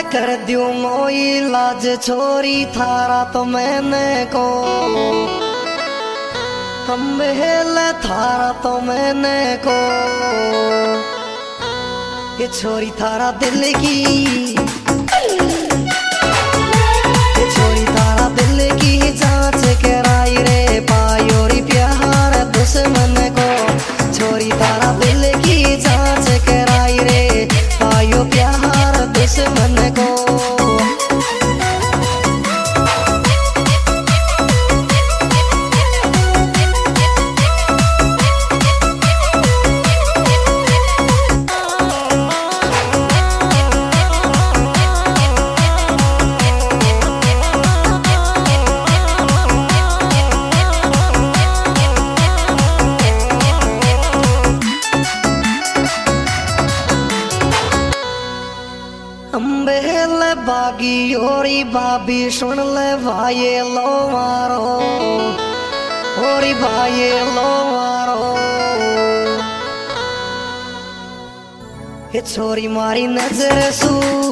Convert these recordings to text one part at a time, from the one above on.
कर दियो मोई लाज छोरी थारा तो मैंने को अम्बेल थारा तो मैंने को ये छोरी थारा दिल की ये छोरी थारा दिल की जांच कराई रे पायोरी प्यार दुश्मन को छोरी तारा दिल की जांच कराई रे पायो प्यार दुश्मन को अम्बेल बागी ओरी बाबी सुन ले भाई लो मारो ओरी भाई लो मारो ये छोरी मारी नजर सू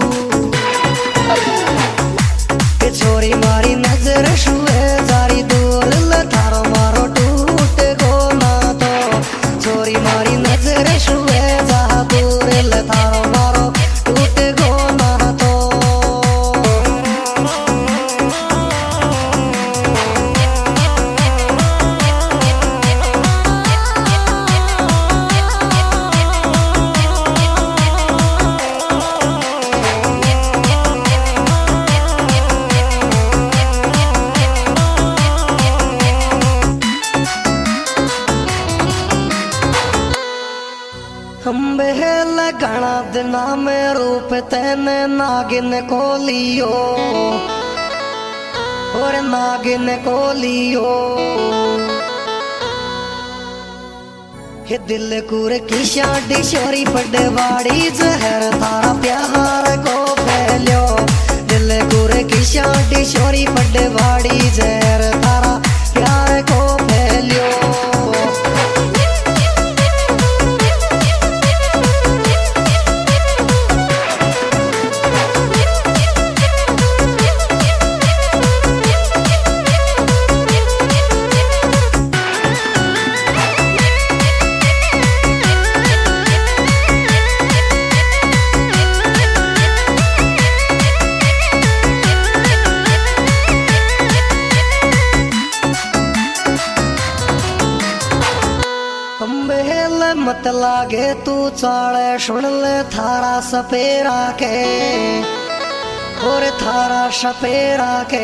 ये छोरी मारी नजर सू जारी दूर ल थारो मारो टूट गो ना तो छोरी मारी नजर सू जा दूर ल थारो मारो टूट गो अम्बेल घना दिना में रूप तेने नागिन को लियो और नागिन को लियो ये दिल कुर की शादी छोरी पडवाड़ी जहर थारा प्यार को फैलियो दिल कुर की शादी छोरी पडवाड़ी जहर थारा प्यार को फैलियो मत लागे तू चाले सुन ले थारा सपेरा के और थारा सपेरा के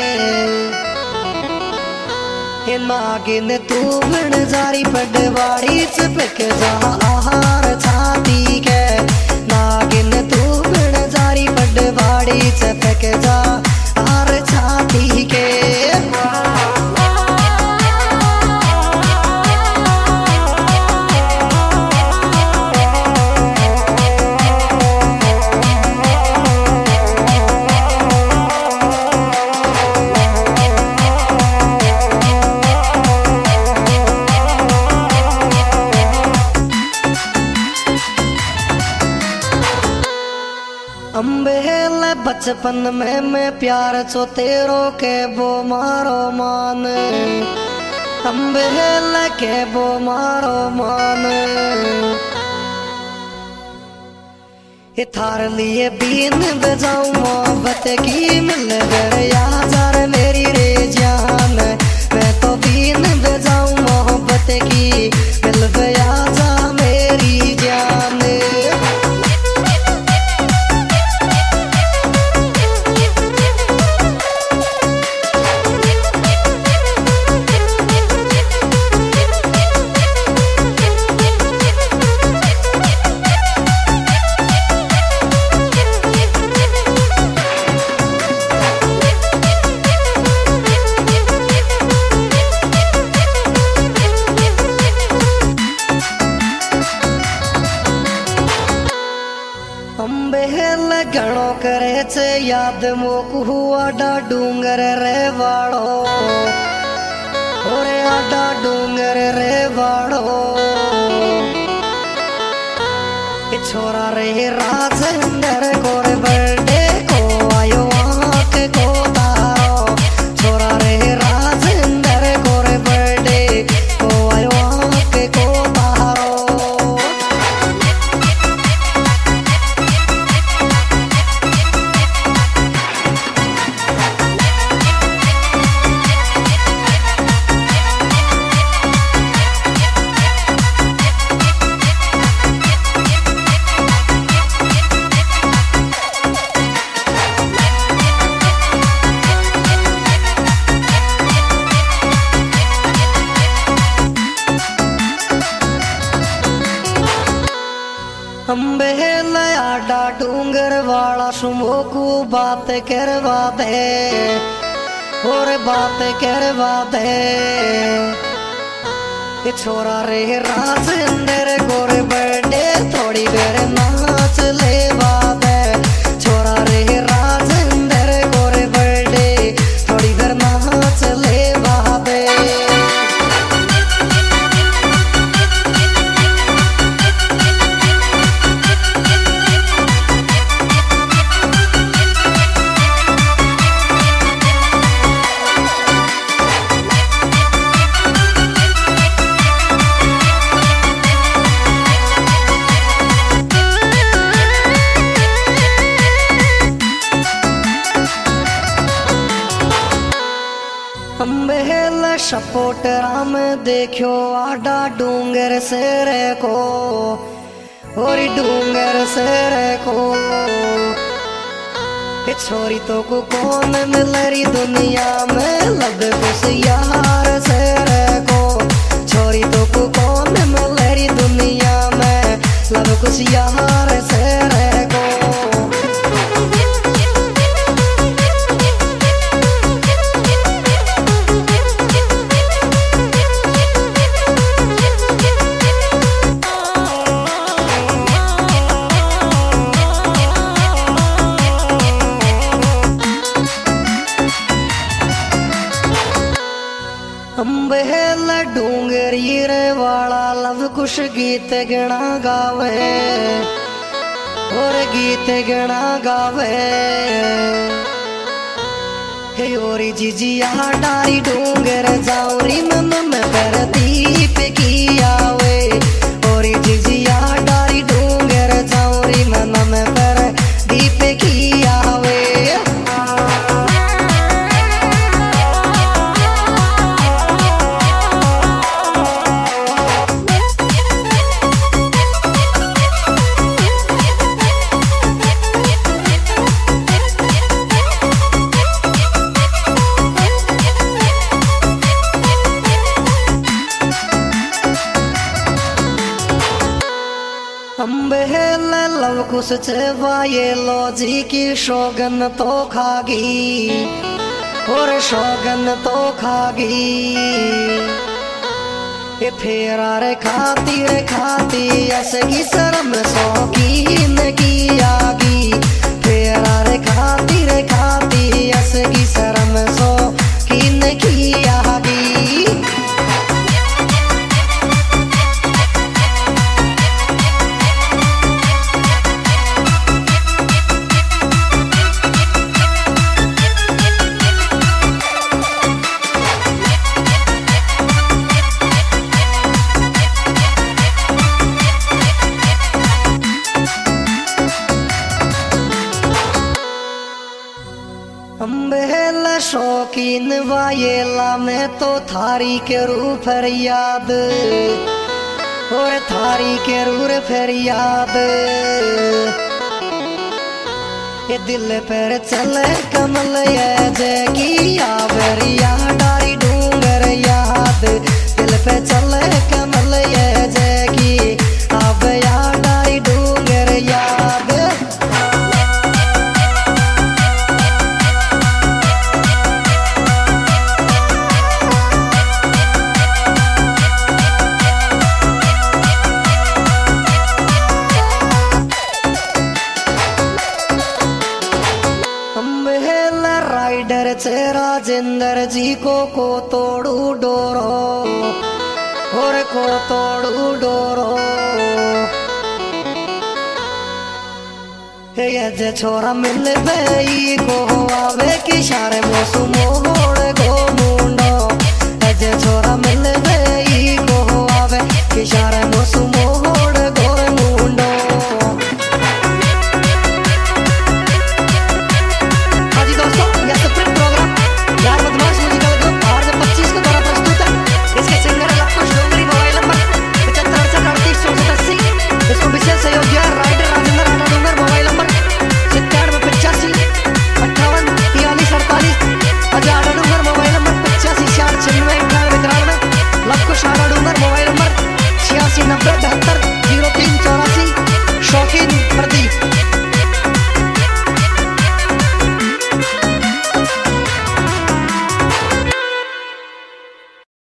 ये नागिन तू बिन जारी पडवाड़ी चपक जा आहार छाती के नागिन तू बिन जारी पडवाड़ी चपक जा आहार छाती के अम्बेल बचपन में मैं प्यार चो तेरो के वो मारो मान अम्बेल के वो मारो मान ये थार लिए बीन बजाऊं मोहब्बत की मिल गया जार मेरी रे जान मैं तो बीन बजाऊं मोहब्बत की मिल गया जा मेरी जान अम्बेल घणो करे छे याद मोकू आडा डूंगर रे वाड़ो ओरे आडा डूंगर रे वाड़ो ये छोरा रे राजेंद्र कोरे बर्थडे डूंगर वाला सुमो को बात करवा दे और बात करवा दे। छोरा रे राजेंद्र गोर बर्थडे थोड़ी देर नाच लेवा दे। छोरा रे राजेंद्र गोर बर्थडे थोड़ी देर नाच लेवा दे। बेल सपोटरा में देखो आडा डूंगर से रे को और डूंगर से रे को। छोरी तो को कौन मिलरी दुनिया में लब कुछ यार से रे को। छोरी तो को कौन मिलरी दुनिया में लब कुछ यार से रे को। बेल डूंगरी रे वाला लव कुछ गीत गणा गावे और गीत गणा गावे। हे ओरी जिजिया डारी डूंगर जाऊरी मन में पर दीप की आवे। ओरी जिजिया डारी डूंगर जाऊरी मन में पर दीप की आवे। बेल लव कुछ ये लॉजी की शोगन तो खागी और शोगन तो खागी। ये फेरा रे खाती ऐसे शर्म शौकीन की आगी। फेरा रे खाती ऐसे शर्म शौकीन की आगी। बेल शौकीन वायेला में तो थारी के रूप याद और थारी के रूर फिर याद। ये दिल पर चले कमल ये जगी आवरिया डारी डूंगर याद। दिल पे चले कमल ये जगी आवया डारी डूंगर याद। राइडर से राजेंद्र जी को तोड़ू डोरो और को तोड़ू डोरो। ये जे छोरा मिल गई को आवे कि सारे मौसम मोड़ गो।